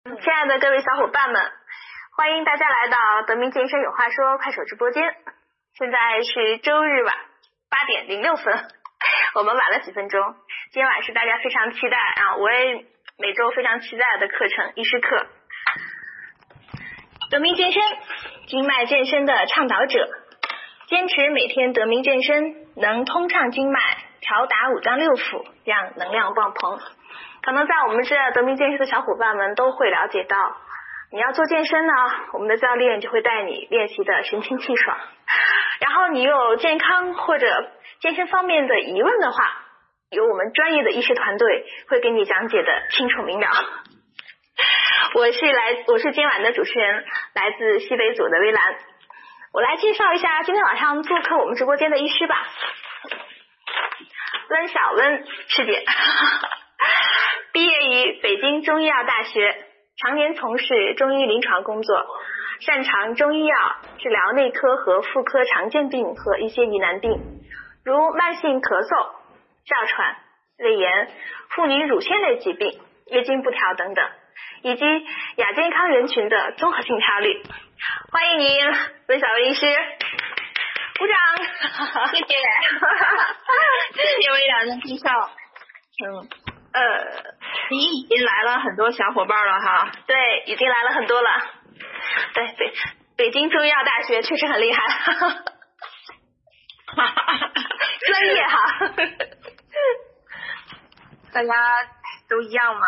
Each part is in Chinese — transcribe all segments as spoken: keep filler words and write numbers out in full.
亲爱的各位小伙伴们，欢迎大家来到德明健身有话说快手直播间。现在是周日晚八点零六分，我们晚了几分钟。今天晚是大家非常期待啊，我也每周非常期待的课程医师课。德明健身，经脉健身的倡导者，坚持每天德明健身，能通畅经脉，调达五脏六腑，让能量爆棚。可能在我们这德明健身的小伙伴们都会了解到，你要做健身呢，我们的教练就会带你练习的神清气爽。然后你有健康或者健身方面的疑问的话，有我们专业的医师团队会给你讲解的清楚明了。我是来我是今晚的主持人，来自西北组的微兰。我来介绍一下今天晚上做客我们直播间的医师吧。温小温师姐毕业于北京中医药大学，常年从事中医临床工作，擅长中医药治疗内科和妇科常见病和一些疑难病，如慢性咳嗽、哮喘、胃炎、妇女乳腺类疾病、月经不调等等，以及亚健康人群的综合性调理。欢迎您，温小温医师，鼓掌！谢谢， 谢谢微然的介绍。嗯，呃，你已经来了很多小伙伴了哈。 对，已经来了很多了。对，北北京中医药大学确实很厉害，专业哈。 大家都一样嘛。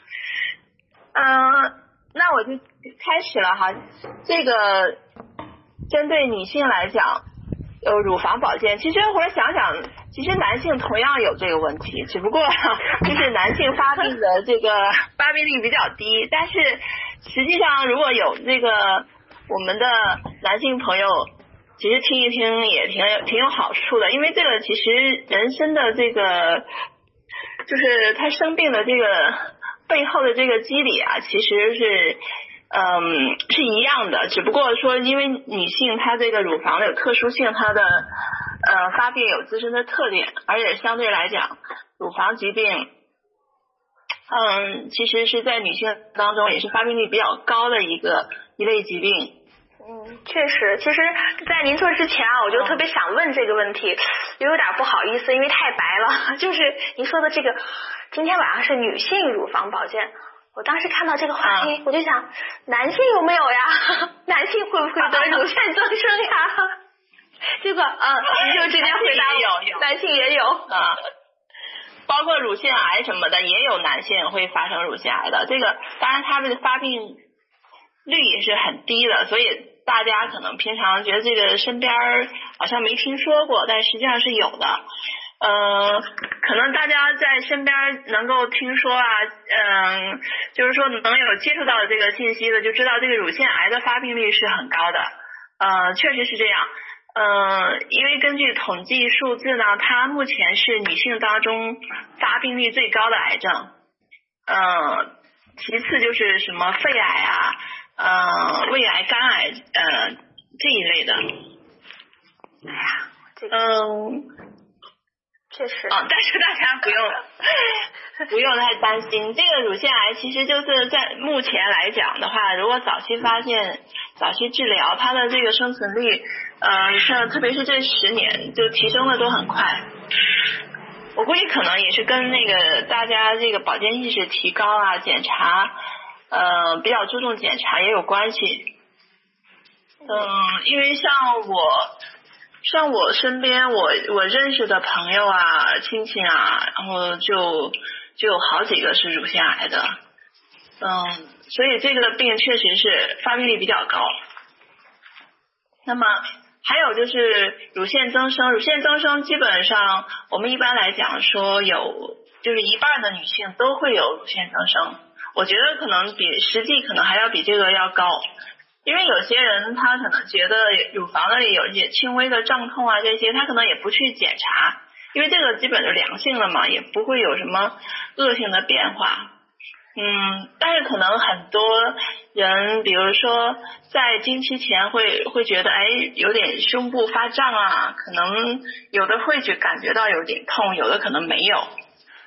嗯，那我就开始了哈。这个针对女性来讲，有乳房保健，其实后来想想，其实男性同样有这个问题，只不过就是男性发病的这个发病率比较低，但是实际上如果有这个我们的男性朋友，其实听一听也挺有挺有好处的，因为这个其实人生的这个就是他生病的这个背后的这个机理啊，其实是嗯是一样的，只不过说因为女性她这个乳房有特殊性，她的呃发病有自身的特点，而且相对来讲乳房疾病嗯其实是在女性当中也是发病率比较高的一个一类疾病。 嗯，确实，其实在您做之前啊，我就特别想问这个问题，又有点不好意思，因为太白了。就是您说的这个，今天晚上是女性乳房保健，我当时看到这个话题， 嗯、 我就想，男性有没有呀？男性会不会得乳腺增生呀？结果，嗯，您就直接回答我， 有有男性也有啊。包括乳腺癌什么的，也有男性会发生乳腺癌的。这个当然他们的发病率也是很低的，所以大家可能平常觉得这个身边好像没听说过，但实际上是有的。呃，可能大家在身边能够听说啊，嗯、呃，就是说能有接触到这个信息的，就知道这个乳腺癌的发病率是很高的。呃，确实是这样。呃，因为根据统计数字呢，它目前是女性当中发病率最高的癌症。呃，其次就是什么肺癌啊。呃，胃癌、肝癌，呃，这一类的。 哎呀，这个， 嗯， 确实。 啊，但是大家不用不用太担心，这个乳腺癌其实就是在目前来讲的话，如果早期发现、早期治疗，它的这个生存率，呃，像特别是这十年就提升的都很快。我估计可能也是跟那个大家这个保健意识提高啊，检查。呃，比较注重检查也有关系。嗯，因为像我，像我身边我我认识的朋友啊、亲戚啊，然后就就有好几个是乳腺癌的。嗯，所以这个病确实是发病率比较高。那么还有就是乳腺增生，乳腺增生基本上我们一般来讲说有，就是一半的女性都会有乳腺增生。我觉得可能比实际可能还要比这个要高，因为有些人他可能觉得乳房那里有一些轻微的胀痛啊，这些他可能也不去检查，因为这个基本就良性了嘛，也不会有什么恶性的变化。嗯，但是可能很多人比如说在经期前会会觉得哎有点胸部发胀啊，可能有的会觉感觉到有点痛，有的可能没有。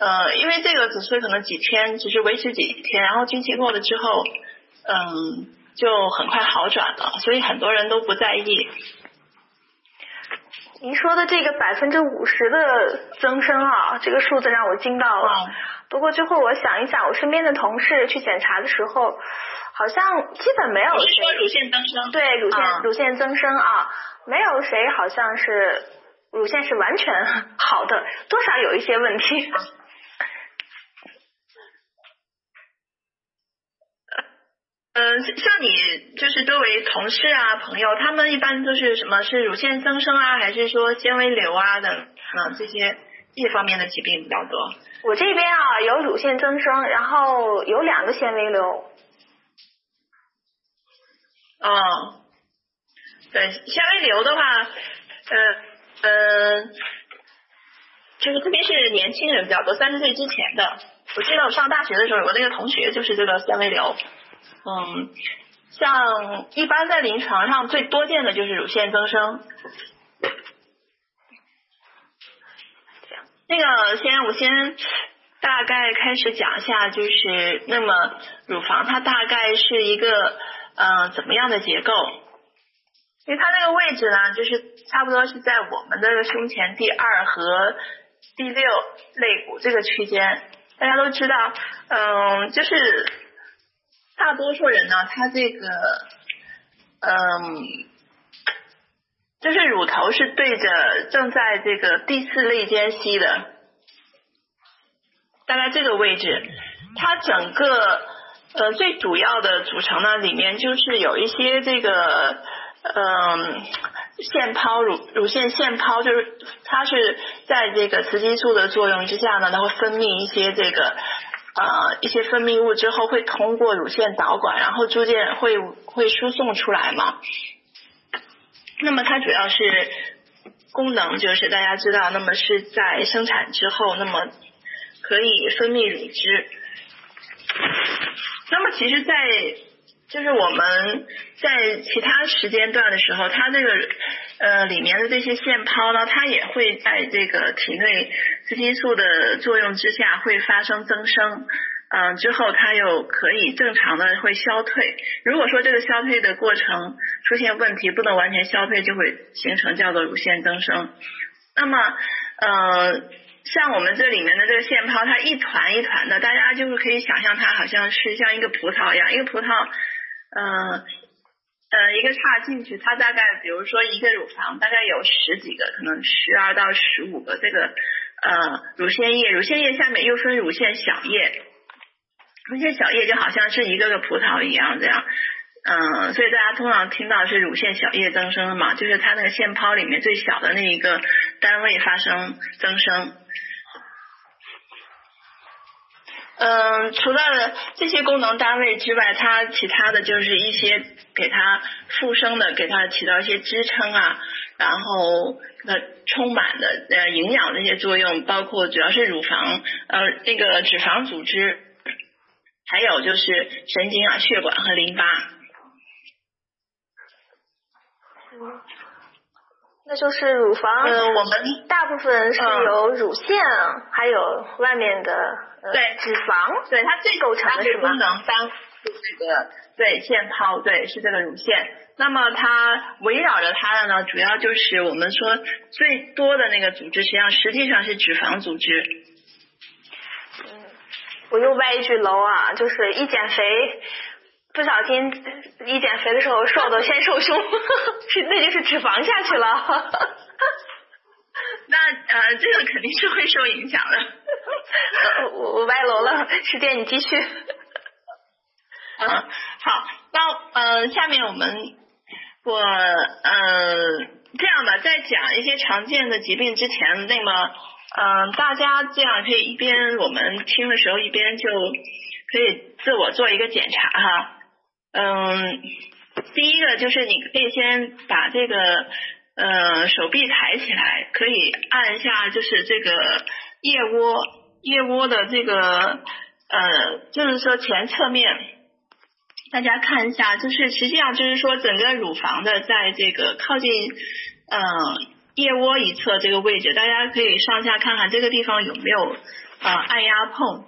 呃，因为这个只是可能几天，只是维持几天，然后经期过了之后，嗯，就很快好转了，所以很多人都不在意。 您说的这个百分之五十的增生啊，这个数字让我惊到了。嗯、不过最后我想一想，我身边的同事去检查的时候，好像基本没有谁。 你是说乳腺增生？ 对，乳腺、 嗯、 乳腺增生啊，没有谁好像是乳腺是完全好的，多少有一些问题。 嗯，像你就是周围同事啊、朋友，他们一般都是什么？是乳腺增生啊，还是说纤维瘤啊等啊这些这方面的疾病比较多？ 我这边啊有乳腺增生，然后有两个纤维瘤。 哦，对，纤维瘤的话，呃呃，就是特别是年轻人比较多，三十岁之前的。我记得我上大学的时候，有个那个同学就是这个纤维瘤。嗯，像一般在临床上最多见的就是乳腺增生。那个先我先大概开始讲一下，就是那么乳房它大概是一个呃怎么样的结构？因为它那个位置呢，就是差不多是在我们的胸前第二和第六肋骨这个区间。大家都知道，嗯，就是。大多数人呢，他这个，嗯，就是乳头是对着正在这个第四肋间隙的，大概这个位置，它整个呃最主要的组成呢，里面就是有一些这个，嗯，腺泡乳乳腺腺泡，就是它是在这个雌激素的作用之下呢，它会分泌一些这个。呃，一些分泌物之后会通过乳腺导管，然后逐渐会会输送出来嘛。那么它主要是功能就是大家知道，那么是在生产之后，那么可以分泌乳汁。那么其实在就是我们在其他时间段的时候，它这个呃里面的这些腺泡呢，它也会在这个体内雌激素的作用之下会发生增生，嗯、呃，之后它又可以正常的会消退。如果说这个消退的过程出现问题，不能完全消退，就会形成叫做乳腺增生。那么呃像我们这里面的这个腺泡，它一团一团的，大家就是可以想象它好像是像一个葡萄一样，一个葡萄呃呃一个插进去，它大概比如说一个乳房大概有十几个，可能十二到十五个这个呃乳腺叶，乳腺叶下面又分乳腺小叶，乳腺小叶就好像是一个个葡萄一样这样。嗯，所以大家通常听到是乳腺小叶增生嘛，就是它那个腺泡里面最小的那一个单位发生增生。嗯，除了这些功能单位之外，它其他的就是一些给它复生的，给它起到一些支撑啊，然后呃充满的呃营养的一些作用，包括主要是乳房呃那个脂肪组织，还有就是神经啊、血管和淋巴。 嗯，那就是乳房， 呃，我们大部分是由乳腺，嗯、还有外面的呃对脂肪， 对它最构成的是吗？ 功能单是这个对腺泡，对是这个乳腺。那么它围绕着它的呢，主要就是我们说最多的那个组织，实际上实际上是脂肪组织。 嗯，我又歪一句楼啊，就是一减肥。不小心一减肥的时候瘦的先瘦胸，是那就是脂肪下去了。 那呃，这个肯定是会受影响的。 呃、我我歪楼了，师姐你继续。 嗯，好，那呃，下面我们我呃这样吧，在讲一些常见的疾病之前，那么嗯、呃，大家这样可以一边我们听的时候，一边就可以自我做一个检查哈。嗯，第一个就是你可以先把这个呃手臂抬起来，可以按一下就是这个腋窝腋窝的这个呃就是说前侧面，大家看一下，就是实际上就是说整个乳房的在这个靠近呃腋窝一侧这个位置，大家可以上下看看这个地方有没有呃按压碰。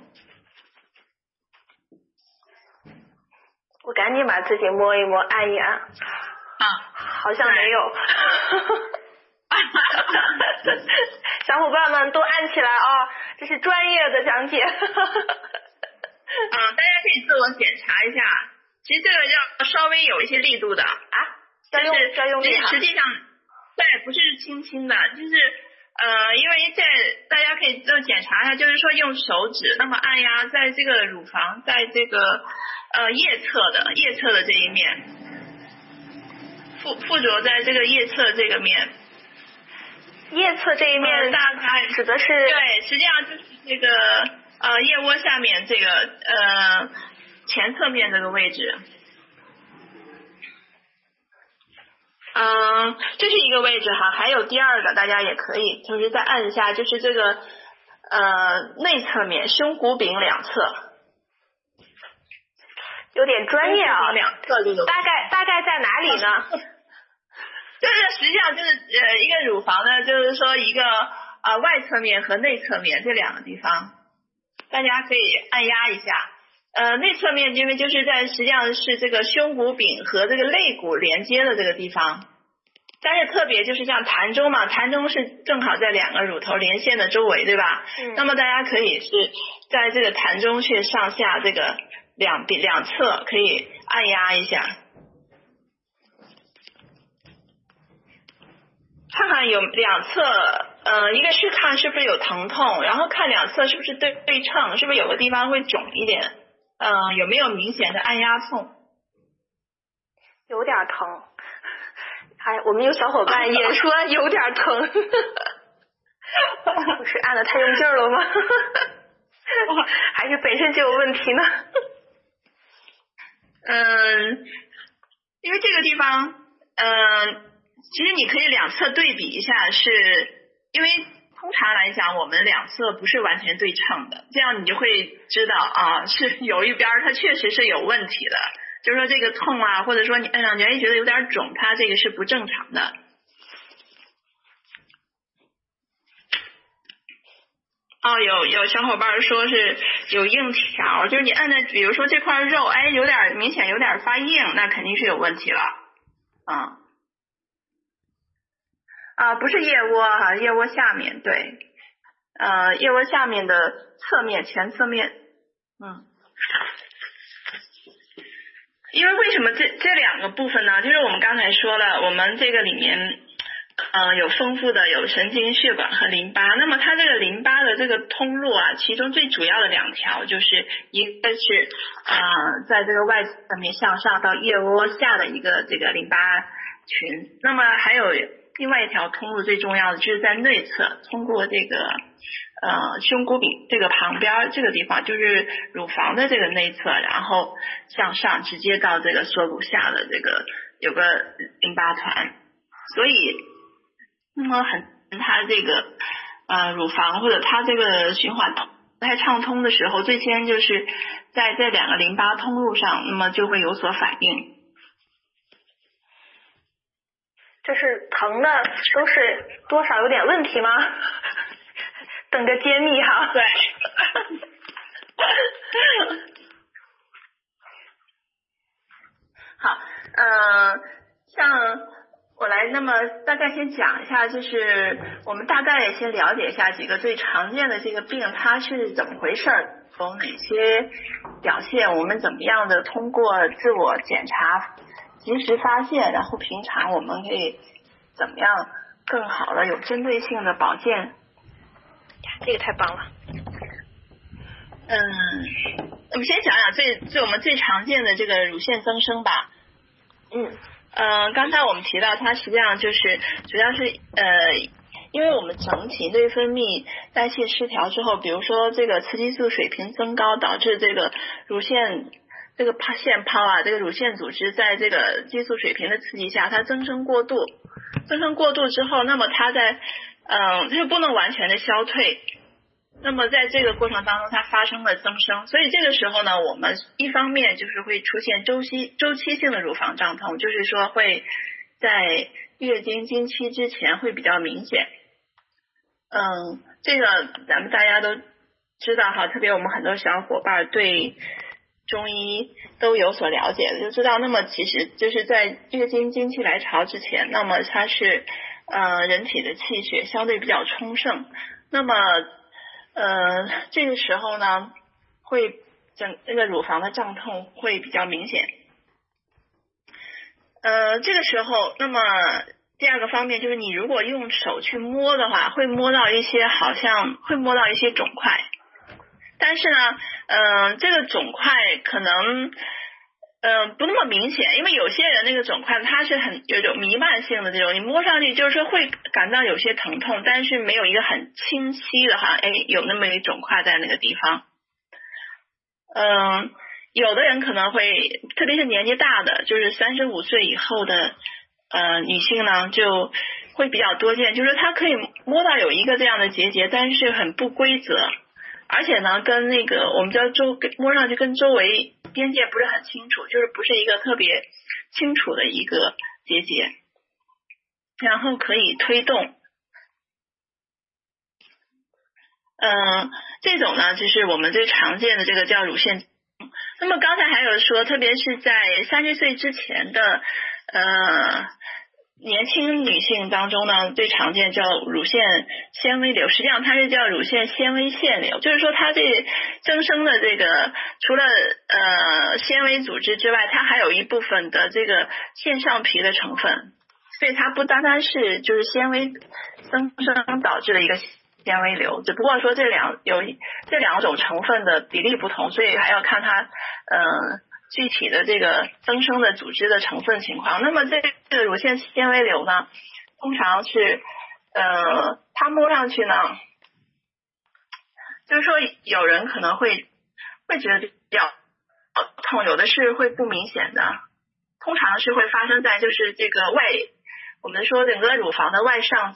我赶紧把自己摸一摸，按一按。 啊， 好像没有。小伙伴们都按起来啊！这是专业的讲解。 啊，大家可以自我检查一下。其实这个要稍微有一些力度的啊，要用要用力哈。 实际上，对，不是轻轻的，就是呃，因为在大家可以就检查一下，就是说用手指那么按压在这个乳房，在这个呃腋侧的腋侧的这一面，附附着在这个腋侧这个面。 腋侧这一面、呃、 大概指的是对，实际上就是这个呃腋窝下面这个呃前侧面这个位置。嗯、呃，这是一个位置哈，还有第二个，大家也可以同时再按一下，就是这个呃内侧面胸骨柄两侧。 有点专业啊， 两侧这种。 大概大概在哪里呢？ 就是实际上就是呃一个乳房呢，就是说一个呃外侧面和内侧面这两个地方，大家可以按压一下。呃内侧面因为就是在实际上是这个胸骨柄和这个肋骨连接的这个地方，但是特别就是像膻中嘛，膻中是正好在两个乳头连线的周围，对吧？ 嗯。 那么大家可以是在这个膻中去上下这个两两侧可以按压一下。看看有两侧，呃，一个是看是不是有疼痛，然后看两侧是不是对对称，是不是有个地方会肿一点，嗯、呃，有没有明显的按压痛？ 有点疼，还我们有小伙伴也说有点疼，我是按的太用劲了吗？还是本身就有问题呢？ 嗯，因为这个地方，嗯。其实你可以两侧对比一下，是因为通常来讲我们两侧不是完全对称的，这样你就会知道啊，是有一边它确实是有问题的，就是说这个痛啊，或者说你按上去觉得有点肿，它这个是不正常的。哦，有有小伙伴说是有硬条，就是你按的比如说这块肉，哎，有点明显有点发硬，那肯定是有问题了。嗯。啊，不是腋窝哈，腋窝下面，对，呃，腋窝下面的侧面、前侧面，嗯，因为为什么这这两个部分呢？就是我们刚才说了，我们这个里面，呃，有丰富的有神经血管和淋巴，那么它这个淋巴的这个通路啊，其中最主要的两条，就是一个是呃，在这个外侧面向上到腋窝下的一个这个淋巴群，那么还有。另外一条通路最重要的就是在内侧，通过这个呃胸骨柄这个旁边这个地方，就是乳房的这个内侧，然后向上直接到这个锁骨下的这个有个淋巴团，所以那么很它这个呃乳房或者它这个循环不太畅通的时候，最先就是在这两个淋巴通路上，那么就会有所反应。 这是疼的都是多少有点问题吗？等着揭秘哈。 对。好，呃，像我来那么大概先讲一下，就是我们大概也先了解一下几个最常见的这个病它是怎么回事，有哪些表现，我们怎么样的通过自我检查及时发现，然后平常我们可以怎么样更好的有针对性的保健。 这个太棒了。 嗯，我们先讲讲最最我们最常见的这个乳腺增生吧。 嗯， 呃，刚才我们提到它实际上就是主要是呃，因为我们整体内分泌代谢失调之后，比如说这个雌激素水平增高，导致这个乳腺这个泡腺泡啊，这个乳腺组织在这个激素水平的刺激下，它增生过度，增生过度之后，那么它在嗯、呃，它就不能完全的消退。那么在这个过程当中，它发生了增生，所以这个时候呢，我们一方面就是会出现周期周期性的乳房胀痛，就是说会在月经经期之前会比较明显。嗯，这个咱们大家都知道哈，特别我们很多小伙伴对中医都有所了解的，就知道那么其实就是在月经经期来潮之前，那么它是呃人体的气血相对比较充盛，那么呃这个时候呢会整那个乳房的胀痛会比较明显。呃这个时候那么第二个方面就是你如果用手去摸的话，会摸到一些好像会摸到一些肿块，但是呢呃这个肿块可能呃不那么明显，因为有些人那个肿块它是很有一种弥漫性的这种，你摸上去就是说会感到有些疼痛，但是没有一个很清晰的哈，哎有那么一肿块在那个地方。嗯、呃有的人可能会特别是年纪大的，就是三十五岁以后的呃女性呢就会比较多见，就是她可以摸到有一个这样的结节，但是很不规则，而且呢跟那个我们叫周摸上去跟周围边界不是很清楚，就是不是一个特别清楚的一个结节，然后可以推动。嗯、呃，这种呢就是我们最常见的这个叫乳腺。那么刚才还有说，特别是在三十岁之前的呃年轻女性当中呢，最常见叫乳腺纤维瘤，实际上它是叫乳腺纤维腺瘤，就是说它这增生的这个除了呃纤维组织之外，它还有一部分的这个腺上皮的成分，所以它不单单是就是纤维增生导致的一个纤维瘤，只不过说这两有这两种成分的比例不同，所以还要看它呃具体的这个增生的组织的成分情况。那么这个乳腺纤维瘤呢，通常是呃它摸上去呢，就是说有人可能会会觉得比较痛，有的是会不明显的，通常是会发生在就是这个外我们说整个乳房的外上侧。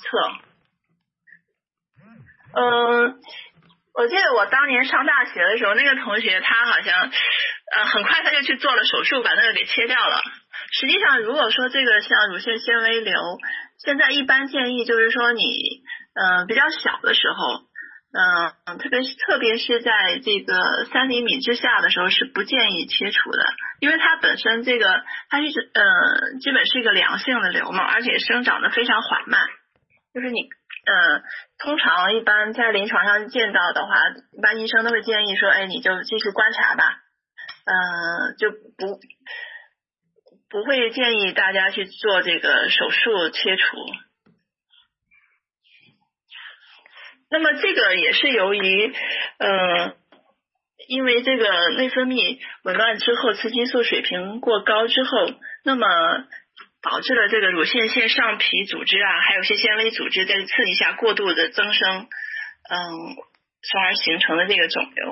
嗯，我记得我当年上大学的时候，那个同学他好像呃很快他就去做了手术，把那个给切掉了。实际上如果说这个像乳腺纤维瘤，现在一般建议就是说你呃比较小的时候，嗯、呃，特别是特别是在这个三厘米之下的时候是不建议切除的，因为它本身这个它是呃基本是一个良性的瘤嘛，而且生长的非常缓慢，就是你呃通常一般在临床上见到的话，一般医生都会建议说，哎，你就继续观察吧，呃，就不不会建议大家去做这个手术切除。那么这个也是由于呃因为这个内分泌紊乱之后，雌激素水平过高之后，那么导致了这个乳腺腺上皮组织啊，还有一些纤维组织在刺激下过度的增生，嗯，从而形成的这个肿瘤。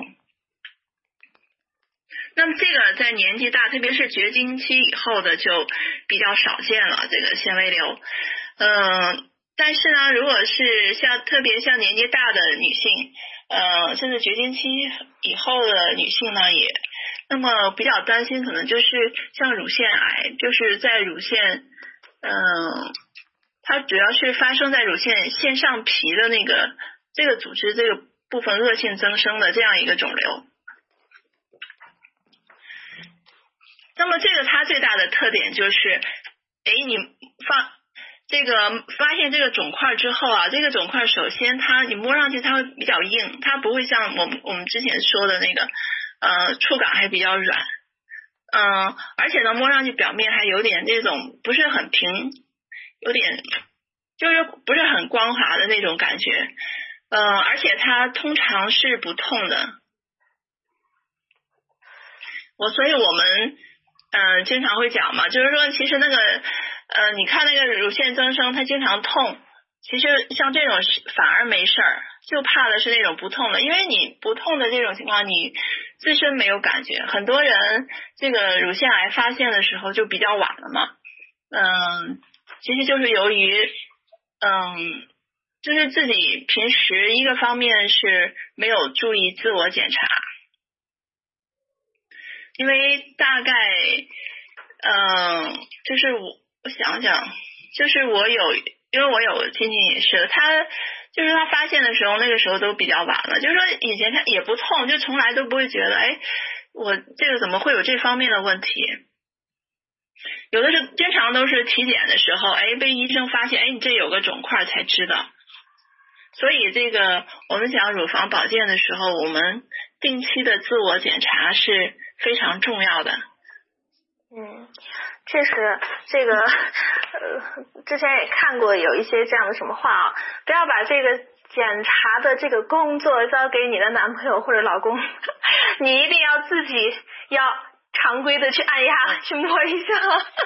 那么这个在年纪大，特别是绝经期以后的就比较少见了，这个纤维瘤。嗯，但是呢，如果是像特别像年纪大的女性，呃，甚至绝经期以后的女性呢，也那么比较担心，可能就是像乳腺癌，就是在乳腺，嗯、呃，它主要是发生在乳腺腺上皮的那个这个组织这个部分恶性增生的这样一个肿瘤。那么这个它最大的特点就是，哎，你发这个发现这个肿块之后啊，这个肿块首先它你摸上去它会比较硬，它不会像我们我们之前说的那个呃触感还比较软，嗯、呃，而且呢摸上去表面还有点这种不是很平，有点就是不是很光滑的那种感觉，呃，而且它通常是不痛的。我所以我们嗯、呃，经常会讲嘛，就是说其实那个呃，你看那个乳腺增生它经常痛，其实像这种反而没事儿，就怕的是那种不痛的，因为你不痛的这种情况你自身没有感觉，很多人这个乳腺癌发现的时候就比较晚了嘛，嗯，其实就是由于嗯，就是自己平时一个方面是没有注意自我检查，因为大概嗯，就是我我想想，就是我有因为我有亲戚也是，他就是他发现的时候，那个时候都比较晚了。就是说以前他也不痛，就从来都不会觉得，哎，我这个怎么会有这方面的问题？有的是经常都是体检的时候，哎，被医生发现，哎，你这有个肿块才知道。所以这个我们讲乳房保健的时候，我们定期的自我检查是非常重要的。 嗯，确实，这个呃，之前也看过有一些这样的什么话啊，不要把这个检查的这个工作交给你的男朋友或者老公，你一定要自己要常规的去按压、嗯、去摸一下。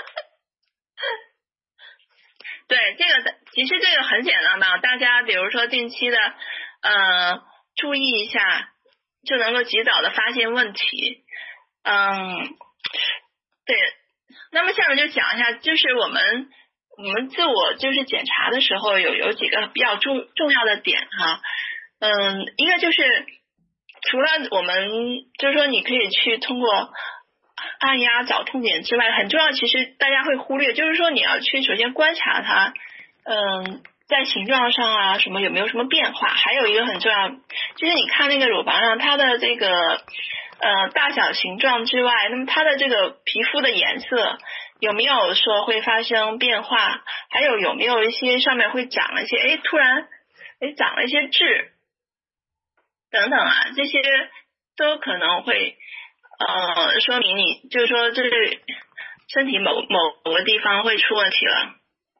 对，这个其实这个很简单的，大家比如说定期的呃注意一下，就能够及早的发现问题。嗯。对，那么下面就讲一下，就是我们我们自我就是检查的时候有有几个比较重重要的点哈，嗯，一个就是除了我们就是说你可以去通过按压找痛点之外，很重要，其实大家会忽略，就是说你要去首先观察它，嗯，在形状上啊什么有没有什么变化，还有一个很重要，就是你看那个乳房上它的这个。呃，大小形状之外，那么它的这个皮肤的颜色有没有说会发生变化？还有有没有一些上面会长了一些，哎，突然哎长了一些痣等等啊，这些都可能会呃说明你就是说这是身体某某某个地方会出问题了。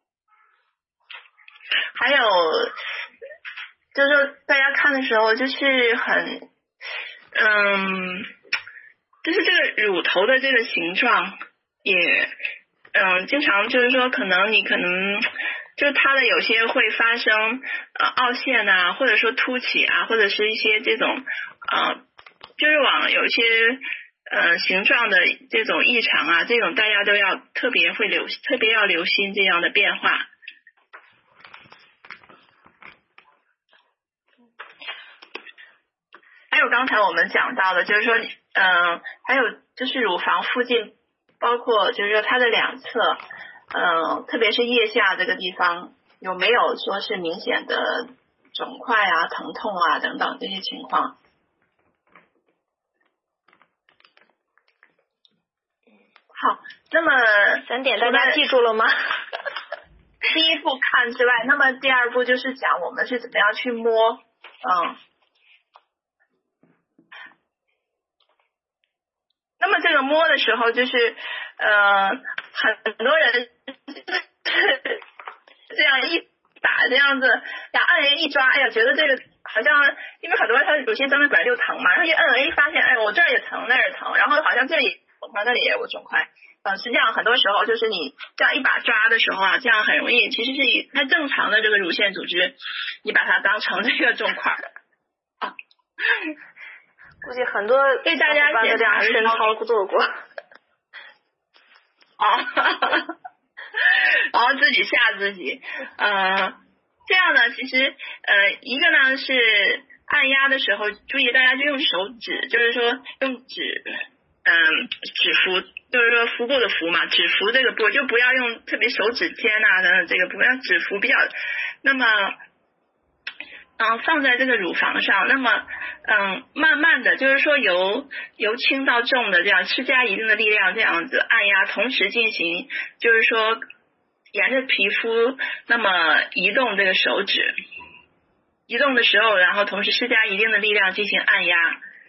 还有就是说大家看的时候就是很。嗯，就是这个乳头的这个形状也，嗯，经常就是说可能你可能就是它的有些会发生呃凹陷啊，或者说凸起啊，或者是一些这种呃，就是往有一些呃形状的这种异常啊，这种大家都要特别会留特别要留心这样的变化。还有刚才我们讲到的，就是说，嗯、呃，还有就是乳房附近，包括就是说它的两侧，嗯、呃，特别是腋下这个地方，有没有说是明显的肿块啊、疼痛啊等等这些情况？好，那么三点大家记住了吗？ 第一步看之外，那么第二步就是讲我们是怎么样去摸，嗯。那么这个摸的时候，就是呃，很多人这样一打这样子，呀按人一抓，哎呀，觉得这个好像，因为很多人他乳腺增生本来就疼嘛，然后一摁一发现，哎，我这儿也疼，那儿也疼，然后好像这里我看那里也有肿块，呃，实际上很多时候就是你这样一把抓的时候啊，这样很容易，其实是以它正常的这个乳腺组织，你把它当成这个肿块啊。 估计很多对大家都这样深操做过。 啊，然后自己吓自己，呃，这样呢，其实呃，一个呢是按压的时候，注意大家就用手指，就是说用指，嗯、呃，指腹，就是说腹部的腹嘛，指腹这个部就不要用特别手指尖啊等等这个部，要指腹比较，那么。嗯，放在这个乳房上，那么嗯，慢慢的就是说由由轻到重的这样施加一定的力量，这样子按压，同时进行就是说沿着皮肤那么移动这个手指，移动的时候，然后同时施加一定的力量进行按压。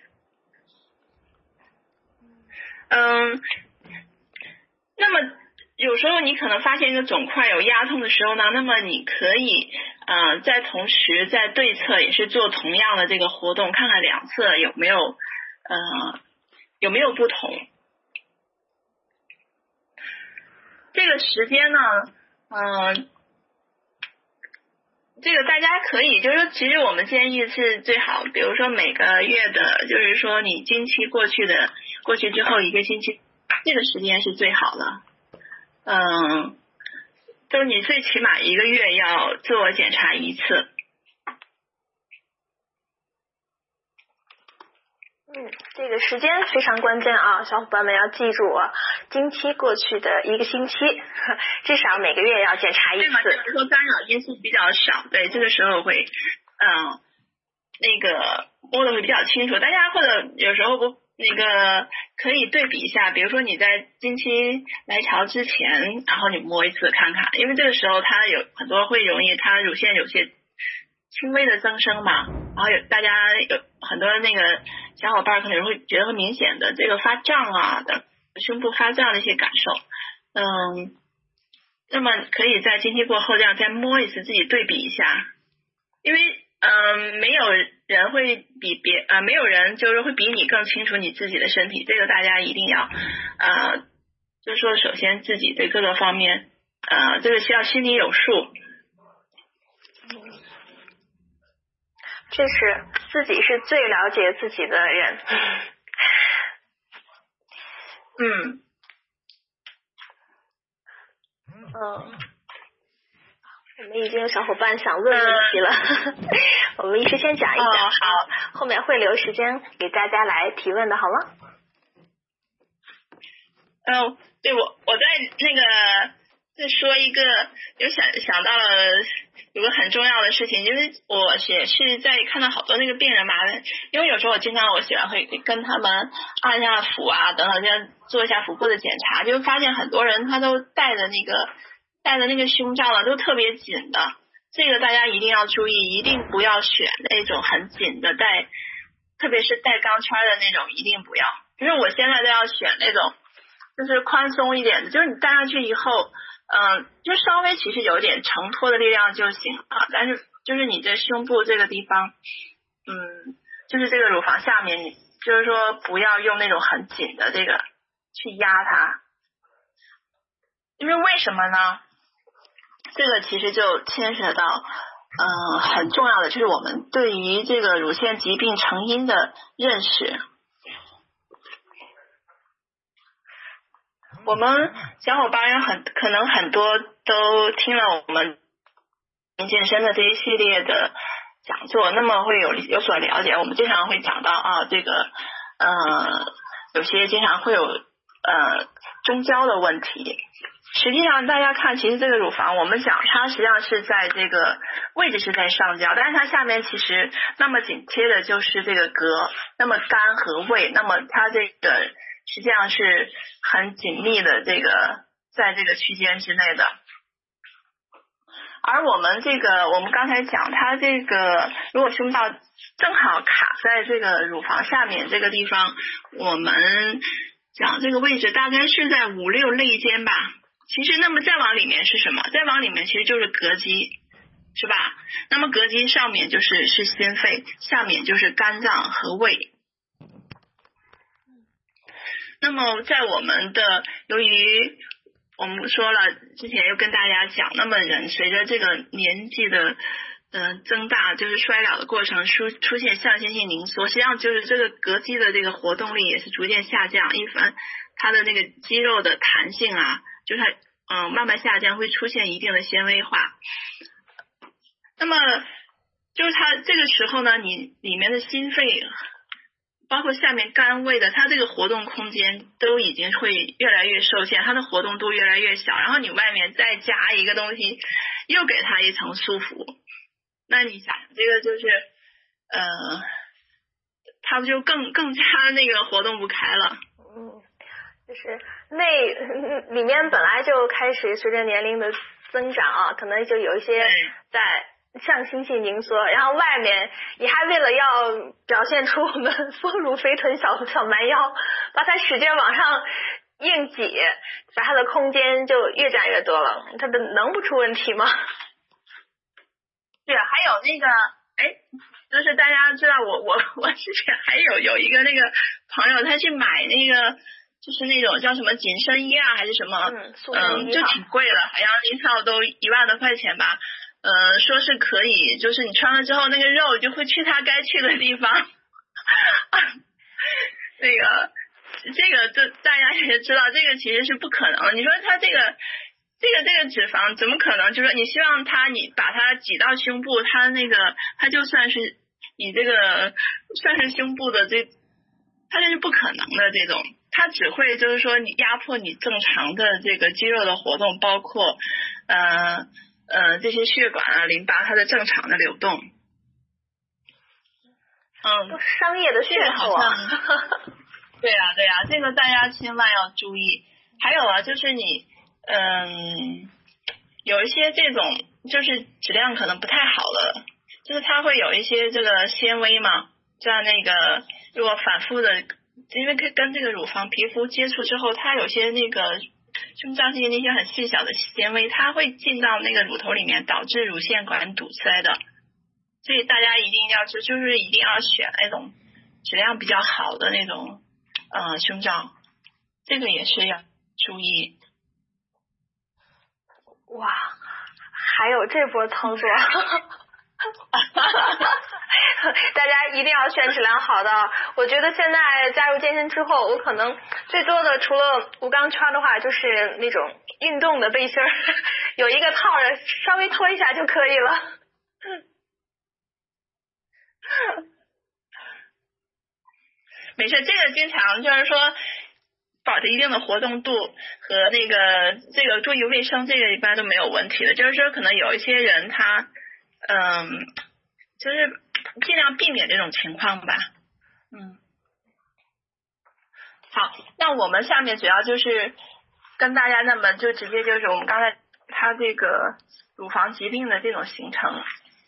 嗯，那么有时候你可能发现一个肿块有压痛的时候呢，那么你可以呃在同时在对侧也是做同样的这个活动，看看两侧有没有呃有没有不同。这个时间呢，嗯、呃，这个大家可以就是说，其实我们建议是最好，比如说每个月的，就是说你经期过去的过去之后一个星期，这个时间是最好的。嗯，就是你最起码一个月要自我检查一次。 嗯，这个时间非常关键啊，小伙伴们要记住啊，经期过去的一个星期，至少每个月要检查一次。 对嘛，就是说干扰因素比较少，对，这个时候会，嗯，那个摸的会比较清楚。大家或者有时候不那个可以对比一下，比如说你在经期来潮之前，然后你摸一次看看，因为这个时候它有很多会容易它乳腺有些轻微的增生嘛，然后有大家有很多那个小伙伴可能会觉得会明显的这个发胀啊的胸部发胀的一些感受，嗯，那么可以在经期过后这样再摸一次，自己对比一下，因为嗯没有人会比别呃没有人就是会比你更清楚你自己的身体，这个大家一定要呃就是说首先自己对各个方面呃这个需要心里有数。 这是自己是最了解自己的人。 嗯嗯，我们已经有小伙伴想问问题了，嗯、我们一时先讲一讲， 哦、好， 后面会留时间给大家来提问的，好吗？ 嗯、呃，对我我在那个再说一个，有想想到了有个很重要的事情，因为我也是在看到好多那个病人嘛，因为有时候我经常我喜欢会跟他们按一下腹啊等等，这样做一下腹部的检查，就发现很多人他都戴的那个戴的那个胸罩呢都特别紧的，这个大家一定要注意，一定不要选那种很紧的戴，特别是带钢圈的那种一定不要，因为我现在都要选那种就是宽松一点的，就是你戴上去以后嗯，就稍微其实有点承托的力量就行啊，但是就是你这胸部这个地方，嗯，就是这个乳房下面，你就是说不要用那种很紧的这个去压它，因为为什么呢？这个其实就牵扯到，嗯，很重要的就是我们对于这个乳腺疾病成因的认识。我们小伙伴有很可能很多都听了我们健身的这一系列的讲座，那么会有有所了解。我们经常会讲到啊，这个呃有些经常会有呃中焦的问题。实际上大家看，其实这个乳房我们讲它实际上是在这个位置是在上焦，但是它下面其实那么紧贴的就是这个膈，那么肝和胃，那么它这个实际上是很紧密的，这个在这个区间之内的。而我们这个我们刚才讲它这个如果胸罩正好卡在这个乳房下面这个地方，我们讲这个位置大概是在五六肋间吧。其实那么再往里面是什么？再往里面其实就是膈肌，是吧？那么膈肌上面就是是心肺，下面就是肝脏和胃。那么在我们的由于我们说了之前又跟大家讲，那么人随着这个年纪的呃增大，就是衰老的过程出出现向心性凝缩，实际上就是这个膈肌的这个活动力也是逐渐下降，一般它的那个肌肉的弹性啊就是它嗯、呃、慢慢下降，会出现一定的纤维化。那么就是它这个时候呢，你里面的心肺包括下面肝胃的，它这个活动空间都已经会越来越受限，它的活动度越来越小，然后你外面再加一个东西，又给它一层束缚，那你想这个就是呃它不就更更加那个活动不开了。 嗯，就是内里面本来就开始随着年龄的增长啊，可能就有一些在向心性凝缩，然后外面你还为了要表现出我们丰乳肥臀小小蛮腰，把它使劲往上硬挤，把它的空间就越占越多了，它的能不出问题吗？ 对啊，还有那个哎，就是大家知道我我我之前还有有一个那个朋友，他去买那个就是那种叫什么紧身衣啊还是什么， 嗯， 嗯，就挺贵了，好像一套都一万多块钱吧。呃，说是可以，就是你穿了之后，那个肉就会去它该去的地方。那个，这个就大家也知道，这个其实是不可能。你说它这个，这个这个脂肪怎么可能？就是你希望它，你把它挤到胸部，它那个，它就算是你这个算是胸部的这它就是不可能的这种，它只会就是说你压迫你正常的这个肌肉的活动，包括呃呃这些血管啊、淋巴它的正常的流动。嗯， 都商业的噱头啊。 对呀、啊、对呀、啊，这个大家千万要注意。还有啊，就是你嗯有一些这种就是质量可能不太好的，就是它会有一些这个纤维嘛，在那个如果反复的，因为跟这个乳房皮肤接触之后，它有些那个胸脏性那些很细小的纤维，它会进到那个乳头里面，导致乳腺管堵塞的。所以大家一定要就就是一定要选那种质量比较好的那种呃胸罩，这个也是要注意。 哇，还有这波操作。大家一定要选质量好的。我觉得现在加入健身之后，我可能最多的除了无钢圈的话，就是那种运动的背心儿，有一个套着，稍微脱一下就可以了。 没事，这个经常就是说保持一定的活动度和那个这个注意卫生，这个一般都没有问题的。就是说可能有一些人他嗯就是尽量避免这种情况吧。嗯，好，那我们下面主要就是跟大家那么就直接就是我们刚才他这个乳房疾病的这种形成。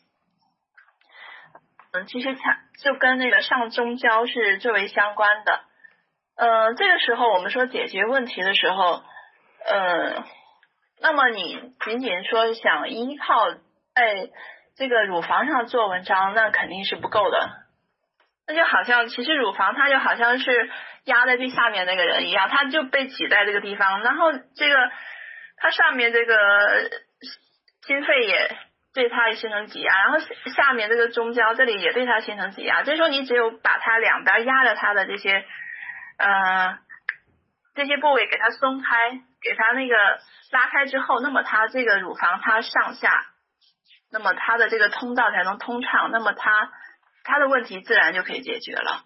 嗯，其实它就跟那个上中焦是最为相关的。呃，这个时候我们说解决问题的时候，呃，那么你仅仅说想依靠在这个乳房上做文章，那肯定是不够的。那就好像其实乳房它就好像是压在最下面那个人一样，它就被挤在这个地方，然后这个它上面这个心肺也对它也形成挤压，然后下面这个中焦这里也对它形成挤压。这时候你只有把它两边压着它的这些呃这些部位给它松开，给它那个拉开之后，那么它这个乳房它上下，那么它的这个通道才能通畅，那么它它的问题自然就可以解决了。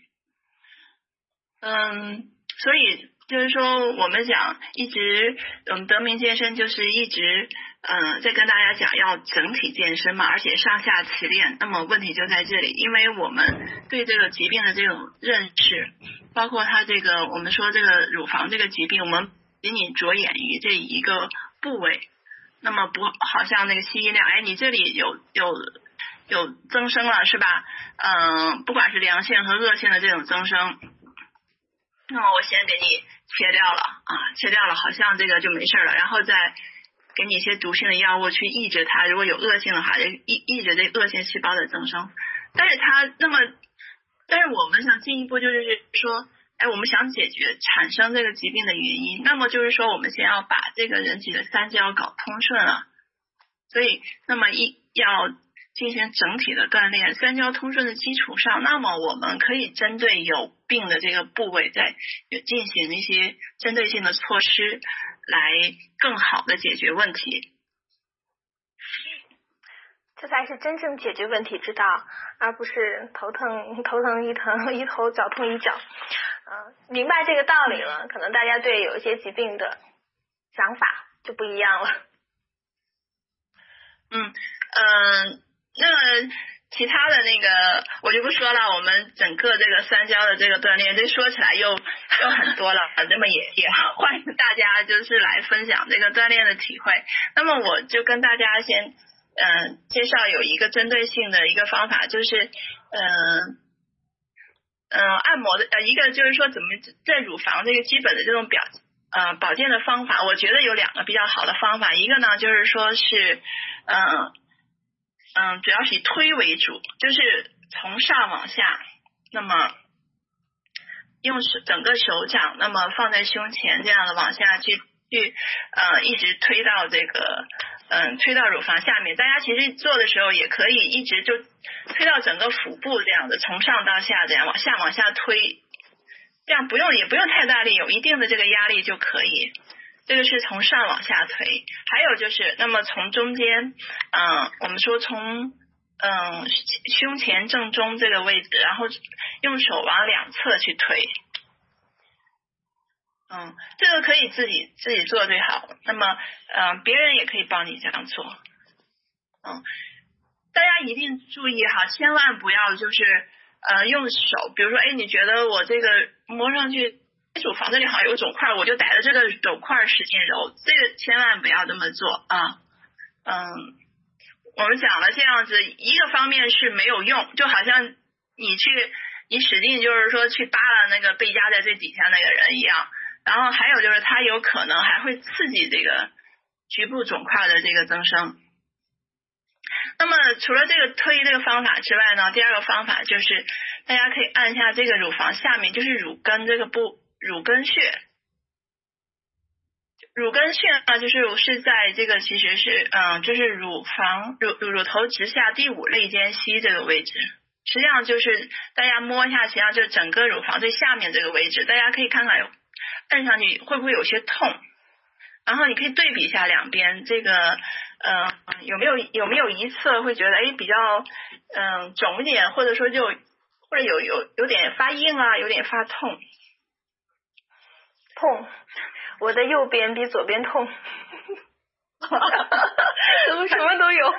嗯，所以就是说我们讲一直嗯德明健身就是一直嗯在跟大家讲要整体健身嘛，而且上下齐练。那么问题就在这里，因为我们对这个疾病的这种认识，包括它这个我们说这个乳房这个疾病，我们仅仅着眼于这一个部位，那么不好像那个吸引量，哎，你这里有有有增生了是吧？嗯，不管是良性和恶性的这种增生，那么我先给你切掉了啊，切掉了，好像这个就没事了，然后再给你一些毒性的药物去抑制它，如果有恶性的话，就抑抑制这个恶性细胞的增生。但是它那么，但是我们想进一步就是说，哎，我们想解决产生这个疾病的原因，那么就是说我们先要把这个人体的三焦搞通顺了，所以那么一要进行整体的锻炼，三焦通顺的基础上，那么我们可以针对有病的这个部位再进行一些针对性的措施，来更好的解决问题。 这才是真正解决问题之道，而不是头疼头疼一疼一头，脚痛一脚。嗯，明白这个道理了，可能大家对有一些疾病的想法就不一样了。 嗯嗯，那其他的那个我就不说了，我们整个这个三焦的这个锻炼，这说起来又又很多了，那么也也欢迎大家就是来分享这个锻炼的体会。那么我就跟大家先嗯、呃、介绍有一个针对性的一个方法，就是嗯嗯、呃、按摩的呃一个就是说怎么在乳房这个基本的这种表呃保健的方法，我觉得有两个比较好的方法，一个呢就是说是嗯。呃嗯，主要是以推为主，就是从上往下，那么用手整个手掌，那么放在胸前，这样的往下去去呃一直推到这个嗯推到乳房下面。大家其实做的时候也可以一直就推到整个腹部这样的，从上到下这样往下往下推，这样不用也不用太大力，有一定的这个压力就可以。这个是从上往下推，还有就是那么从中间嗯、呃、我们说从嗯胸前正中这个位置，然后用手往两侧去推。嗯，这个可以自己自己做最好。那么，嗯，别人也可以帮你这样做。嗯，大家一定注意哈，千万不要就是呃用手，比如说，哎，你觉得我这个摸上去乳房这里好像有肿块，我就逮着这个肿块使劲揉，这个千万不要这么做啊。嗯，我们讲了这样子，一个方面是没有用，就好像你去你使劲就是说去扒拉那个被压在最底下那个人一样。然后还有就是它有可能还会刺激这个局部肿块的这个增生。那么除了这个推这个方法之外呢，第二个方法就是大家可以按一下这个乳房下面，就是乳根这个部乳根穴。乳根穴呢，就是是在这个其实是嗯，就是乳房乳乳乳头直下第五肋间隙这个位置。实际上就是大家摸一下，实际上就是整个乳房最下面这个位置，大家可以看看有按上去会不会有些痛，然后你可以对比一下两边这个呃有没有有没有一侧会觉得哎比较嗯、呃、肿一点，或者说就或者有有有点发硬啊，有点发痛。 痛，我的右边比左边痛。怎么什么都有？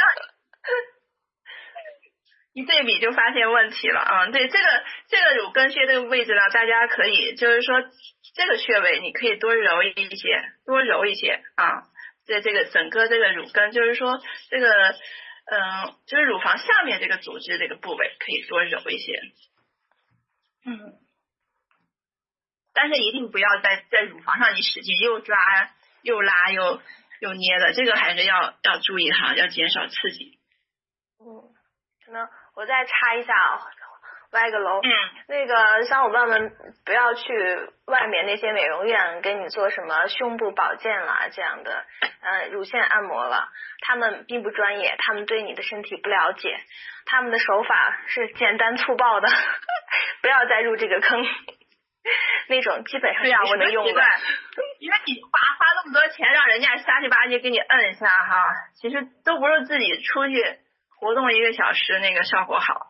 一对比就发现问题了啊！对，这个这个乳根穴这个位置呢，大家可以就是说这个穴位你可以多揉一些，多揉一些啊。在这个整个这个乳根，就是说这个嗯、呃，就是乳房下面这个组织这个部位可以多揉一些。嗯，但是一定不要在在乳房上你使劲又抓又拉又又捏的，这个还是要要注意哈，要减少刺激。 嗯，可能我再插一下啊，歪个楼。 嗯， 那个小伙伴们不要去外面那些美容院给你做什么胸部保健啦这样的，呃，乳腺按摩了，他们并不专业，他们对你的身体不了解，他们的手法是简单粗暴的，不要再入这个坑。那种基本上是没什么用的。 因为你花花那么多钱让人家瞎七八七给你摁一下哈，其实都不是自己出去活动一个小时那个效果好。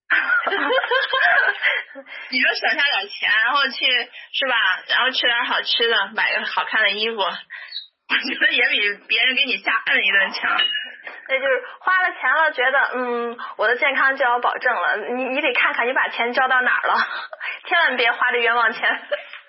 你说省下点钱，然后去是吧？然后吃点好吃的，买个好看的衣服，我觉得也比别人给你瞎摁一顿强。 那就是花了钱了，觉得嗯，我的健康就要保证了。你你得看看你把钱交到哪儿了，千万别花这冤枉钱。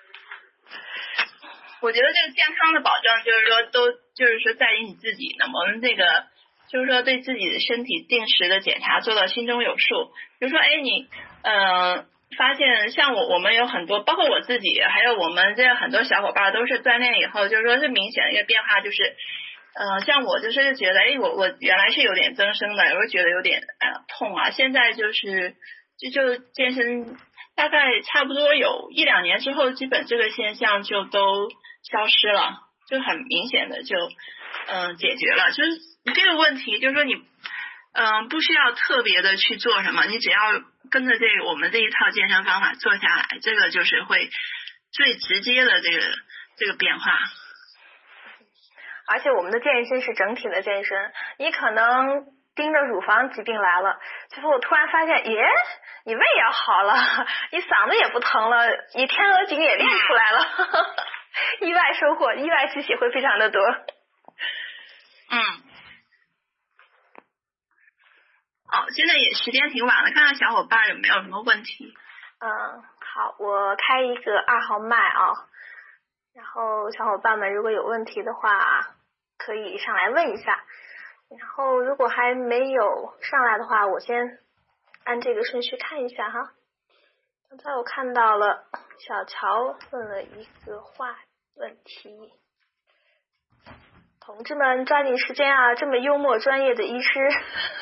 我觉得这个健康的保证就是说都就是说在于你自己呢。我们这个就是说对自己的身体定时的检查做到心中有数。比如说哎你嗯、呃、发现像我我们有很多包括我自己还有我们这很多小伙伴都是锻炼以后就是说是明显的一个变化，就是呃像我就是觉得哎我我原来是有点增生的，我觉得有点呃痛啊，现在就是就就健身大概差不多有一两年之后，基本这个现象就都消失了，就很明显的就嗯、呃、解决了。就是你这个问题就是说你嗯、呃、不需要特别的去做什么，你只要跟着这个我们这一套健身方法做下来，这个就是会最直接的这个这个变化。 而且我们的健身是整体的健身，你可能盯着乳房疾病来了，最后我突然发现，耶，你胃也好了，你嗓子也不疼了，你天鹅颈也练出来了，意外收获，意外之喜会非常的多。 嗯，好，现在也时间挺晚了，看看小伙伴有没有什么问题。 嗯，好，我开一个二号麦啊，然后小伙伴们如果有问题的话，可以上来问一下。然后如果还没有上来的话，我先按这个顺序看一下哈。刚才我看到了小乔问了一个话问题，同志们抓紧时间啊，这么幽默专业的医师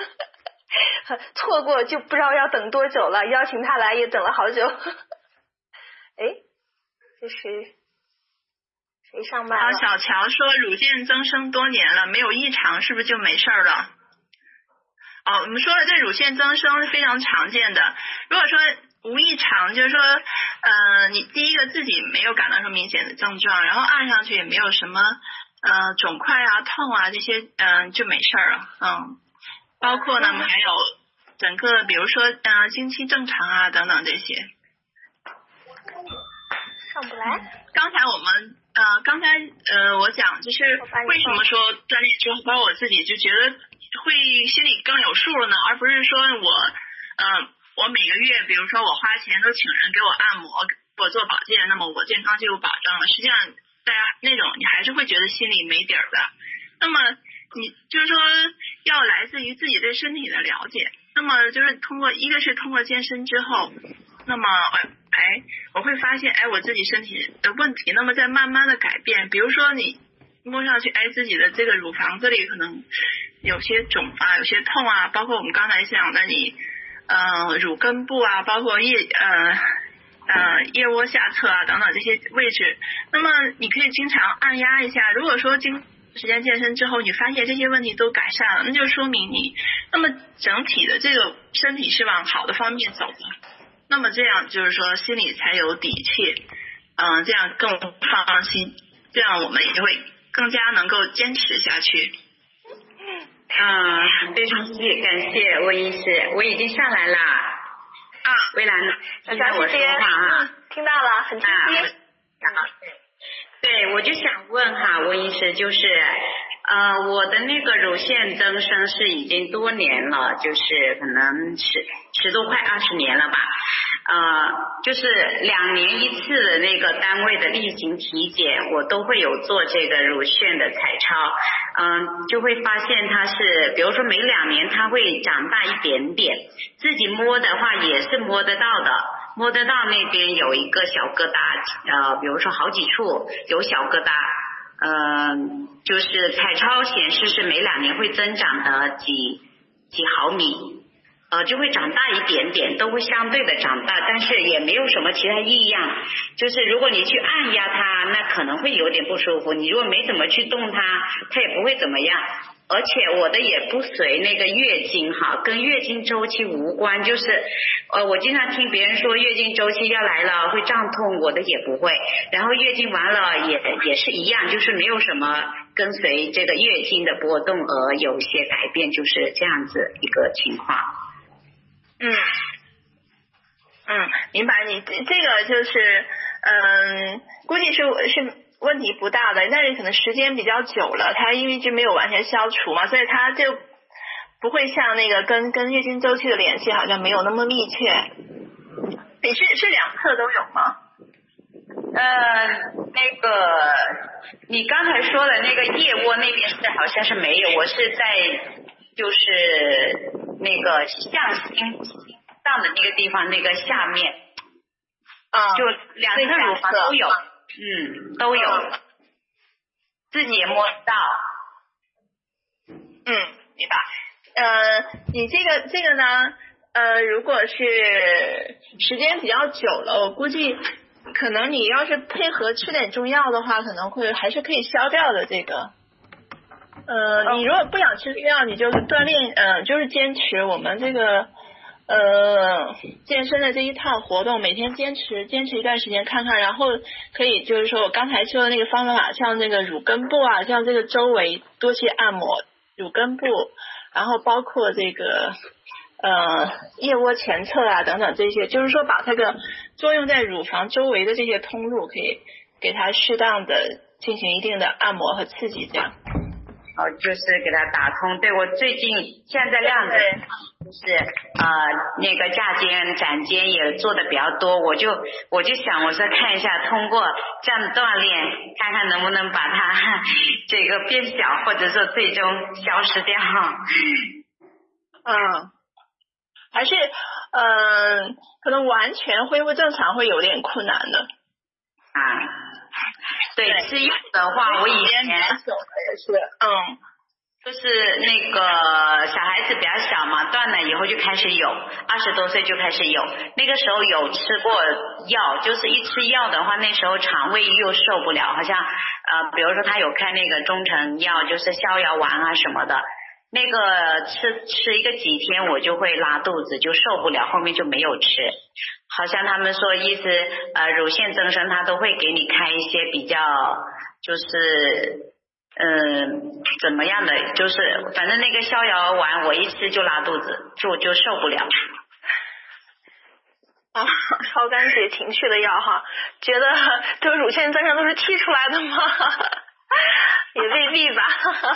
错过就不知道要等多久了，邀请他来也等了好久。哎，这是谁上麦了？ 小乔说乳腺增生多年了，没有异常，是不是就没事了？哦，我们说了，这乳腺增生是非常常见的。如果说无异常，就是说，呃，你第一个自己没有感到什么明显的症状，然后按上去也没有什么呃肿块啊、痛啊这些，嗯、呃，就没事了。嗯， 包括呢还有整个比如说呃经期正常啊等等这些。 上不来。 刚才我们呃刚才呃我讲就是为什么说锻炼之后，包括我自己就觉得会心里更有数了呢，而不是说我呃我每个月比如说我花钱都请人给我按摩给我做保健，那么我健康就有保证了。实际上大家那种你还是会觉得心里没底儿的。那么你就是说要来自于自己对身体的了解，那么就是通过一个是通过健身之后，那么哎我会发现哎我自己身体的问题，那么再慢慢的改变。比如说你摸上去哎自己的这个乳房这里可能有些肿啊有些痛啊，包括我们刚才讲的你呃乳根部啊，包括腋呃呃腋窝下侧啊等等这些位置，那么你可以经常按压一下。如果说经时间健身之后你发现这些问题都改善了，那就说明你那么整体的这个身体是往好的方面走的，那么这样就是说心里才有底气，嗯、呃，这样更放心，这样我们也会更加能够坚持下去。 啊、嗯，非常谢感谢温医师，我已经上来了啊，蔚蓝，听到我说话啊， 听到了，很清晰。 啊，对，我就想问哈，温医师，就是呃，我的那个乳腺增生是已经多年了，就是可能十十多快二十年了吧，呃，就是两年一次的那个单位的例行体检，我都会有做这个乳腺的彩超，嗯、呃，就会发现它是，比如说每两年它会长大一点点，自己摸的话也是摸得到的。摸得到那边有一个小疙瘩，呃，比如说好几处有小疙瘩，呃，就是彩超显示是每两年会增长的几几毫米，呃，就会长大一点点，都会相对的长大，但是也没有什么其他异样。就是如果你去按压它，那可能会有点不舒服；你如果没怎么去动它，它也不会怎么样。而且我的也不随那个月经哈，跟月经周期无关，就是呃，我经常听别人说月经周期要来了会胀痛，我的也不会，然后月经完了也也是一样，就是没有什么跟随这个月经的波动而有一些改变，就是这样子一个情况。 嗯嗯，明白。你这个就是嗯，估计是是问题不大的，但是可能时间比较久了，它因为一直没有完全消除嘛，所以它就不会像那个跟跟月经周期的联系好像没有那么密切。你是是两侧都有吗？ 呃，那个你刚才说的那个腋窝那边是好像是没有，我是在就是那个向心脏的那个地方那个下面， 啊、 就两侧乳房都有。嗯，都有，嗯、自己也摸到。 嗯，明白。呃，你这个这个呢，呃，如果是时间比较久了，我估计可能你要是配合吃点中药的话，可能会还是可以消掉的。这个，呃，你如果不想吃中药，你就是锻炼，嗯、呃，就是坚持我们这个。呃，健身的这一套活动，每天坚持坚持一段时间看看，然后可以就是说我刚才说的那个方法，像这个乳根部啊，像这个周围多去按摩乳根部，然后包括这个呃腋窝前侧啊等等这些，就是说把这个作用在乳房周围的这些通路，可以给它适当的进行一定的按摩和刺激，这样。 哦，就是给它打通。对，我最近现在量子就是呃那个架肩展肩也做的比较多，我就我就想我说看一下通过这样的锻炼，看看能不能把它这个变小，或者说最终消失掉。 嗯，还是嗯、呃、可能完全恢复正常会有点困难的。 啊。对，吃药的话，我以前也是，嗯， 就是那个小孩子比较小嘛，断了以后就开始有，二十多岁就开始有。那个时候有吃过药，就是一吃药的话，那时候肠胃又受不了，好像呃，比如说他有开那个中成药，就是逍遥丸啊什么的，那个吃吃一个几天我就会拉肚子，就受不了，后面就没有吃。好像他们说意思呃乳腺增生他都会给你开一些比较就是嗯，怎么样的，就是反正那个逍遥丸我一吃就拉肚子，就就受不了。 啊，超干解情绪的药哈，觉得这个乳腺增生都是踢出来的吗？也未必吧。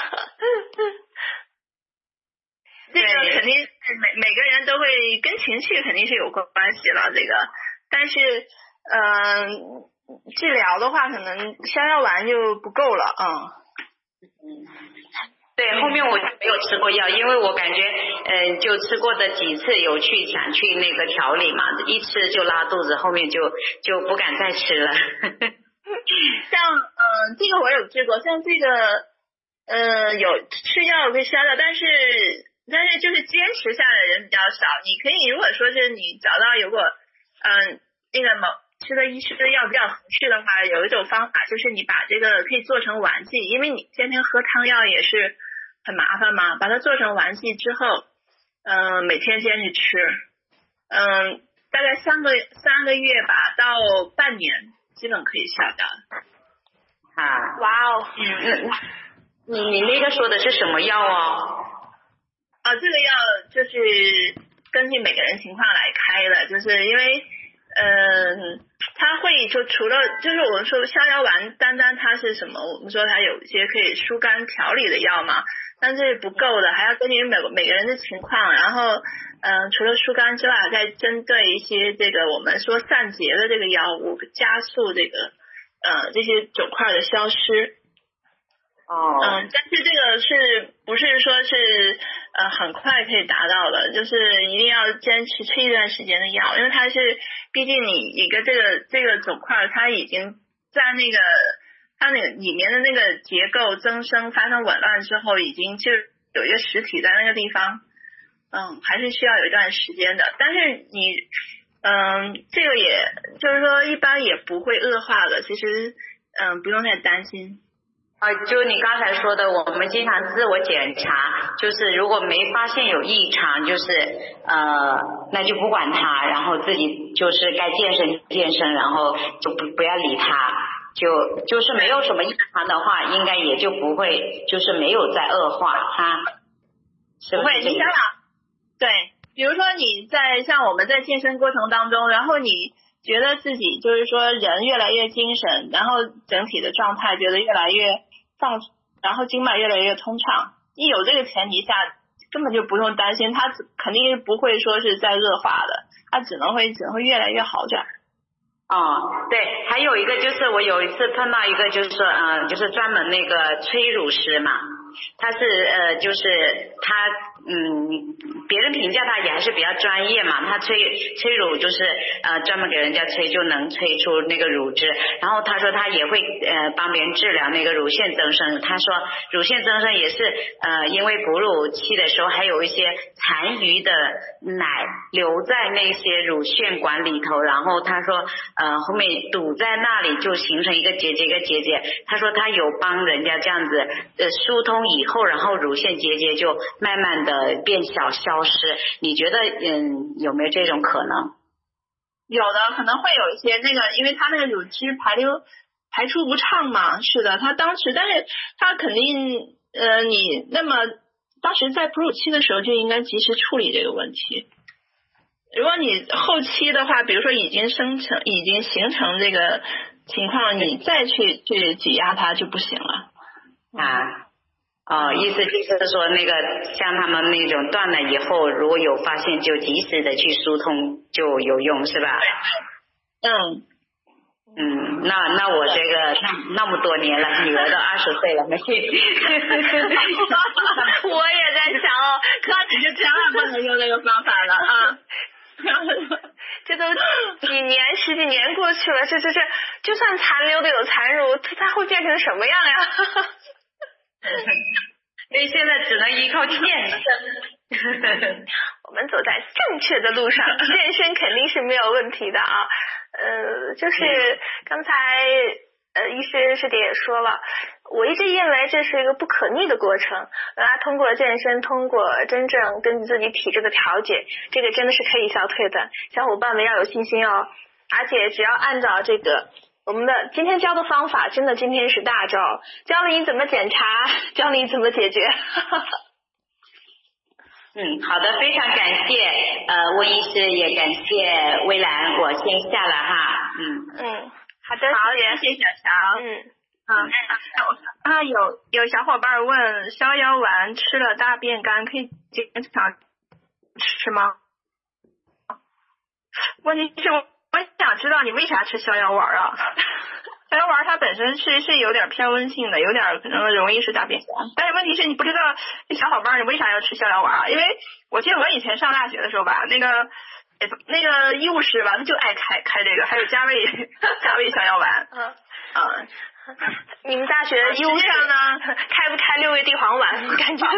这个肯定是每每个人都会跟情绪肯定是有关系了，这个，但是嗯、呃，治疗的话可能逍遥丸就不够了啊。 嗯，对，后面我就没有吃过药，因为我感觉嗯、呃，就吃过的几次有去想去那个调理嘛，一吃就拉肚子，后面就就不敢再吃了。 像嗯、呃，这个我有治过，像这个呃有吃药可以消掉，但是但是就是坚持下来的人比较少。你可以如果说是你找到有过嗯、呃、那个某吃的医师的药比较合适的话，有一种方法就是你把这个可以做成丸剂，因为你天天喝汤药也是很麻烦嘛，把它做成丸剂之后，嗯、呃、每天坚持吃，嗯、呃、大概三个三个月吧到半年基本可以消掉。 啊， 哇哦， 嗯，你你那个说的是什么药哦？ 啊，这个药就是根据每个人情况来开的，就是因为嗯、呃，它会就除了就是我们说逍遥丸，单单它是什么？我们说它有一些可以疏肝调理的药嘛，但是不够的，还要根据每每个人的情况，然后嗯、呃，除了疏肝之外，再针对一些这个我们说散结的这个药物，加速这个呃这些肿块的消失。 哦， 嗯，但是这个是不是说是呃很快可以达到的？就是一定要坚持吃一段时间的药，因为它是毕竟你一个这个这个肿块，它已经在那个它那个里面的那个结构增生发生紊乱之后，已经就有一个实体在那个地方，嗯，还是需要有一段时间的。但是你嗯，这个也就是说一般也不会恶化的，其实嗯不用太担心。 啊，就你刚才说的，我们经常自我检查，就是如果没发现有异常，就是呃，那就不管它，然后自己就是该健身健身，然后就不不要理它，就就是没有什么异常的话，应该也就不会，就是没有再恶化，它是不会。你想想，对，比如说你在像我们在健身过程当中，然后你觉得自己就是说人越来越精神，然后整体的状态觉得越来越放，然后经脉越来越通畅，一有这个前提下，根本就不用担心，它肯定不会说是在恶化的，它只能会只能会越来越好转。 哦，对，还有一个就是我有一次碰到一个就是说嗯、呃，就是专门那个催乳师嘛，他是呃就是他嗯别人评价他也还是比较专业嘛，他催催乳就是呃专门给人家催就能催出那个乳汁，然后他说他也会呃帮别人治疗那个乳腺增生，他说乳腺增生也是呃因为哺乳期的时候还有一些残余的奶留在那些乳腺管里头，然后他说呃后面堵在那里就形成一个结节一个结节，他说他有帮人家这样子呃疏通以后，然后乳腺结节就慢慢的变小消失，你觉得嗯有没有这种可能？ 有的可能会有一些那个，因为它那个乳汁排流排出不畅嘛，是的，它当时但是它肯定呃你那么当时在哺乳期的时候就应该及时处理这个问题。如果你后期的话，比如说已经生成已经形成这个情况，你再去去挤压它就不行了啊。哦，意思就是说那个像他们那种断了以后，如果有发现就及时的去疏通就有用是吧？ 嗯嗯，那那我这个那那么多年了，女儿都二十岁了没去。 我也在想哦， 那你就千万不能用那个方法了啊。 这都几年十几年过去了，这这这就算残留的有残乳，它它会变成什么样呀？ 所以现在只能依靠健身。 我们走在正确的路上，健身肯定是没有问题的啊。呃，就是刚才呃医师师姐也说了，我一直认为这是一个不可逆的过程。大家通过健身，通过真正根据自己体质的调节，这个真的是可以消退的。小伙伴们要有信心哦。而且只要按照这个我们的今天教的方法真的今天是大招，教了你怎么检查，教你怎么解决。 嗯，好的，非常感谢呃温医师，也感谢微兰，我先下了哈。嗯嗯，好的， 好，谢谢小乔。 嗯嗯啊，有有小伙伴问，逍遥丸吃了大便干可以经常吃吗？问题是我我想知道你为啥吃逍遥丸啊？逍遥丸它本身是是有点偏温性的，有点可能容易是大便干，但是问题是你不知道这小伙伴你为啥要吃逍遥丸啊？因为我记得我以前上大学的时候吧，那个那个医务室吧，他就爱开开这个，还有加味加味逍遥丸。 嗯嗯， 你们大学医务上呢，开不开六味地黄丸？感觉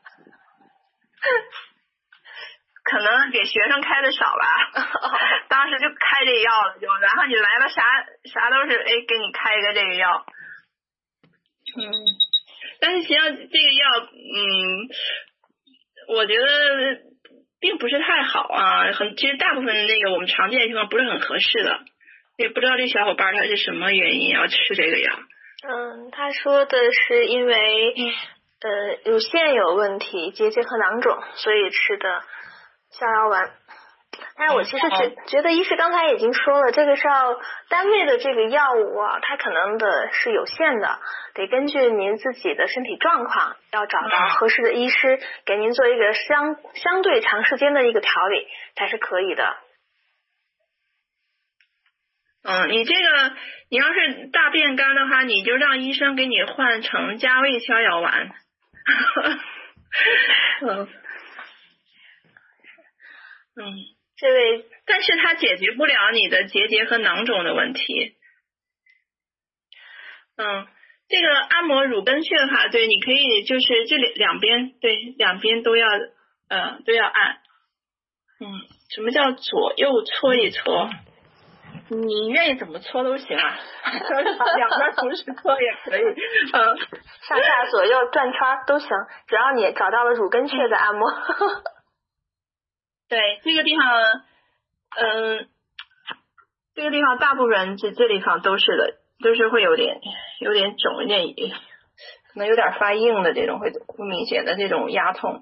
可能给学生开的少吧，当时就开这个药了，就然后你来了啥啥都是哎给你开一个这个药。嗯，但是实际上这个药，嗯，我觉得并不是太好啊，很其实大部分那个我们常见的地方不是很合适的，也不知道这小伙伴他是什么原因要吃这个药。 嗯，他说的是因为呃乳腺有问题，结节和囊肿，所以吃的逍遥丸。但是我其实觉觉得医师刚才已经说了，这个是要单位的这个药物啊，它可能的是有限的，得根据您自己的身体状况，要找到合适的医师给您做一个相相对长时间的一个调理才是可以的。 嗯，你这个你要是大便干的话，你就让医生给你换成加味逍遥丸。嗯嗯， 这位， 但是它解决不了你的结节和囊肿的问题。嗯，这个按摩乳根穴的话，对，你可以就是这两两边，对，两边都要呃都要按。嗯，什么叫左右搓一搓？你愿意怎么搓都行啊，两边同时搓也可以。嗯， 上下左右转圈都行，只要你找到了乳根穴的按摩。 对，这个地方，嗯，这个地方大部分人这这地方都是的，都是会有点有点肿，有点可能有点发硬的这种，会不明显的这种压痛。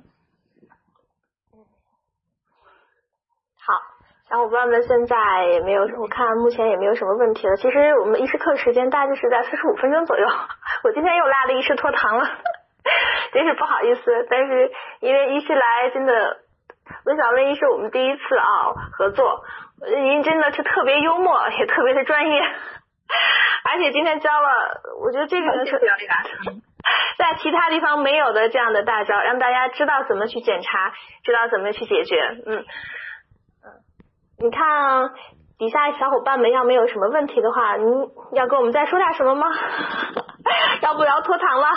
好，小伙伴们现在也没有，我看目前也没有什么问题了。其实我们医师课时间大致是在四十五分钟左右，我今天又拉了医师拖堂了，真是不好意思。但是因为医师来真的。温小薇医师我们第一次啊合作，您真的是特别幽默，也特别的专业，而且今天教了，我觉得这个是在其他地方没有的这样的大招，让大家知道怎么去检查，知道怎么去解决。嗯嗯，你看底下小伙伴们要没有什么问题的话，您要跟我们再说点什么吗？要不要拖堂了？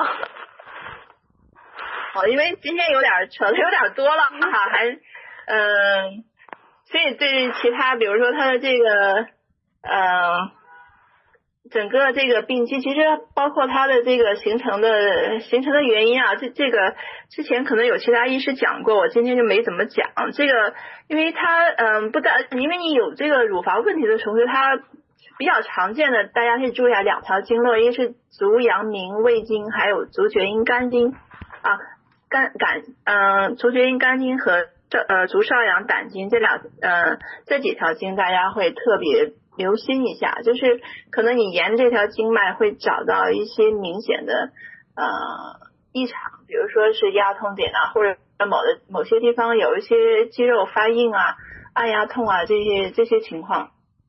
哦，因为今天有点扯的有点多了哈，还嗯、呃，所以对其他比如说他的这个呃整个这个病机，其实包括它的这个形成的形成的原因啊，这这个之前可能有其他医师讲过，我今天就没怎么讲这个，因为它嗯、呃、不但因为你有这个乳房问题的同时，它比较常见的大家可以注意下两条经络，一个是足阳明胃经，还有足厥阴肝经啊。肝胆嗯，足厥阴肝经和这呃足少阳胆经这两呃这几条经大家会特别留心一下，就是可能你沿这条经脉会找到一些明显的呃异常，比如说是压痛点啊，或者某的某些地方有一些肌肉发硬啊、按压痛啊这些这些情况。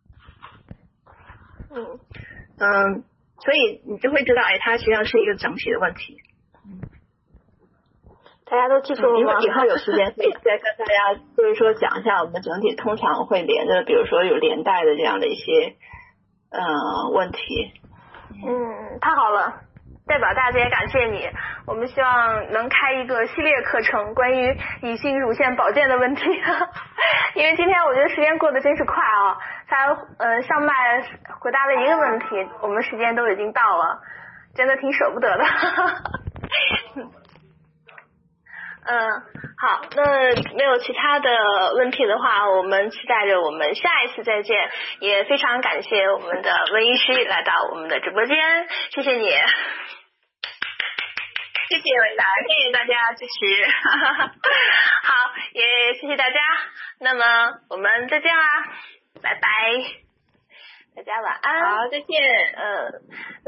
嗯嗯，所以你就会知道，哎，它实际上是一个整体的问题。 大家都记住了吗？ 因为以后有时间可以再跟大家就是说讲一下我们整体通常会连着，比如说有连带的这样的一些呃问题。 嗯，太好了，代表大姐感谢你。我们希望能开一个系列课程，关于女性乳腺保健的问题。因为今天我觉得时间过得真是快啊，才呃上麦回答了一个问题，我们时间都已经到了，真的挺舍不得的。 嗯，好，那没有其他的问题的话，我们期待着我们下一次再见。也非常感谢我们的温医师来到我们的直播间，谢谢你。 谢谢伟达，谢谢大家支持。 好，也谢谢大家。那么我们再见啦，拜拜，大家晚安。 好，再见。 嗯。